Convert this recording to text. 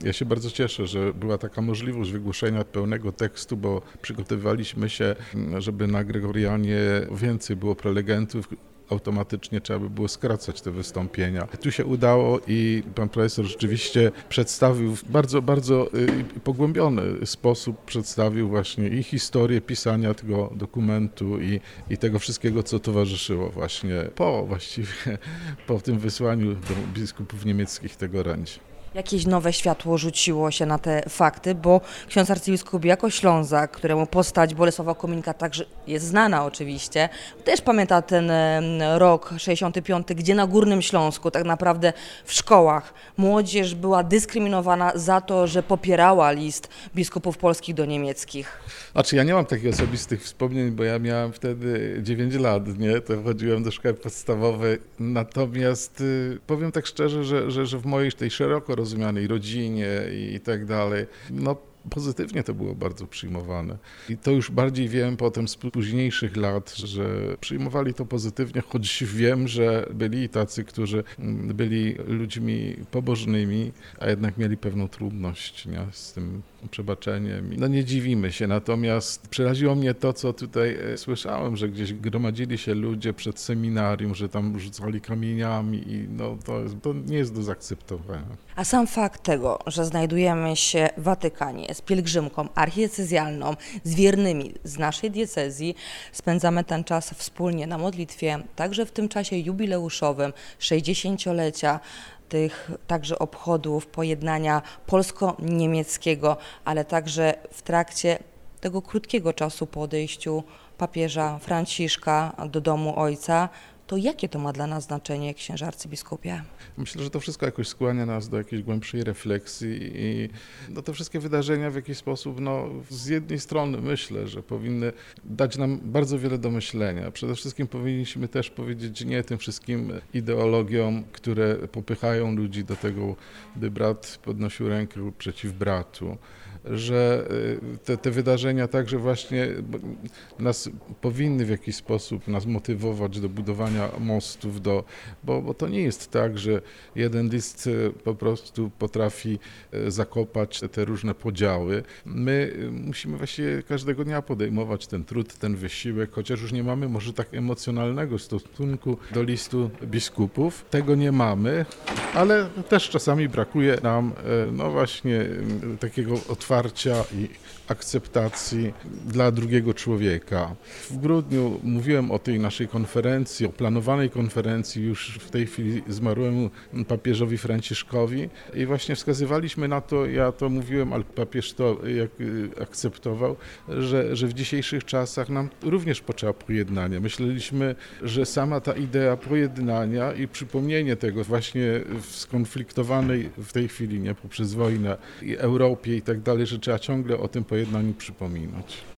Ja się bardzo cieszę, że była taka możliwość wygłoszenia pełnego tekstu, bo przygotowywaliśmy się, żeby na Gregorianie więcej było prelegentów. Automatycznie trzeba by było skracać te wystąpienia. Tu się udało i pan profesor rzeczywiście przedstawił w bardzo pogłębiony sposób, przedstawił właśnie i historię pisania tego dokumentu i tego wszystkiego, co towarzyszyło właściwie po tym wysłaniu do biskupów niemieckich tego orędzia. Jakieś nowe światło rzuciło się na te fakty, bo ksiądz arcybiskup jako Ślązak, któremu postać Bolesława Kominka także jest znana oczywiście, też pamięta ten rok 65, gdzie na Górnym Śląsku tak naprawdę w szkołach młodzież była dyskryminowana za to, że popierała list biskupów polskich do niemieckich. Znaczy ja nie mam takich osobistych wspomnień, bo ja miałem wtedy 9 lat, nie? To chodziłem do szkoły podstawowej, natomiast powiem tak szczerze, że w mojej tej szeroko rozumianej rodzinie i tak dalej, no pozytywnie to było bardzo przyjmowane. I to już bardziej wiem potem z późniejszych lat, że przyjmowali to pozytywnie, choć wiem, że byli i tacy, którzy byli ludźmi pobożnymi, a jednak mieli pewną trudność, nie, z tym przebaczeniem. No nie dziwimy się, natomiast przeraziło mnie to, co tutaj słyszałem, że gdzieś gromadzili się ludzie przed seminarium, że tam rzucali kamieniami i no to nie jest do zaakceptowania. A sam fakt tego, że znajdujemy się w Watykanie z pielgrzymką archidiecezjalną, z wiernymi z naszej diecezji, spędzamy ten czas wspólnie na modlitwie, także w tym czasie jubileuszowym 60-lecia tych także obchodów pojednania polsko-niemieckiego, ale także w trakcie tego krótkiego czasu po odejściu papieża Franciszka do domu Ojca, to jakie to ma dla nas znaczenie, księże arcybiskupie? Myślę, że to wszystko jakoś skłania nas do jakiejś głębszej refleksji i te wszystkie wydarzenia w jakiś sposób, z jednej strony myślę, że powinny dać nam bardzo wiele do myślenia. Przede wszystkim powinniśmy też powiedzieć nie tym wszystkim ideologiom, które popychają ludzi do tego, by brat podnosił rękę przeciw bratu, że te wydarzenia także właśnie nas powinny w jakiś sposób nas motywować do budowania mostów, bo to nie jest tak, że jeden list po prostu potrafi zakopać te różne podziały. My musimy właściwie każdego dnia podejmować ten trud, ten wysiłek, chociaż już nie mamy może tak emocjonalnego stosunku do listu biskupów. Tego nie mamy, ale też czasami brakuje nam właśnie takiego otwarcia i akceptacji dla drugiego człowieka. W grudniu mówiłem o tej naszej konferencji, o planowanej konferencji już w tej chwili zmarłemu papieżowi Franciszkowi i właśnie wskazywaliśmy na to, ja to mówiłem, ale papież to akceptował, że w dzisiejszych czasach nam również potrzeba pojednania. Myśleliśmy, że sama ta idea pojednania i przypomnienie tego właśnie w skonfliktowanej w tej chwili, nie, poprzez wojnę i Europie i tak dalej, że trzeba ciągle o tym pojednaniu przypominać.